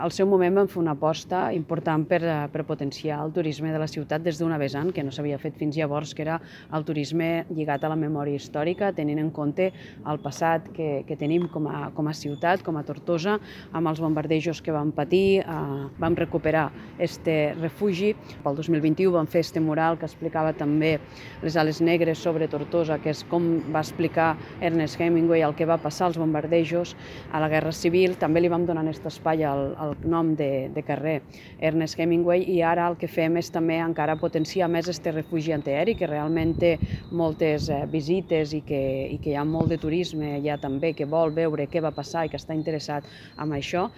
Al seu moment vam fer una aposta important per potenciar el turisme de la ciutat des d'una vessant que no s'havia fet fins llavors, que era el turisme lligat a la memòria històrica, tenint en compte el passat que tenim com a ciutat, com a Tortosa, amb els bombardejos que vam patir. Vam recuperar este refugi. Pel 2021 vam fer este mural que explicava també les ales negres sobre Tortosa, que és com va explicar Ernest Hemingway el que va passar als bombardejos a la Guerra Civil. També li vam donar aquest espai al nom de carrer Ernest Hemingway, i ara el que fem és també encara potenciar més aquest refugi antiaeri, que realment té moltes visites i que hi ha molt de turisme ja també que vol veure què va passar i que està interessat en això.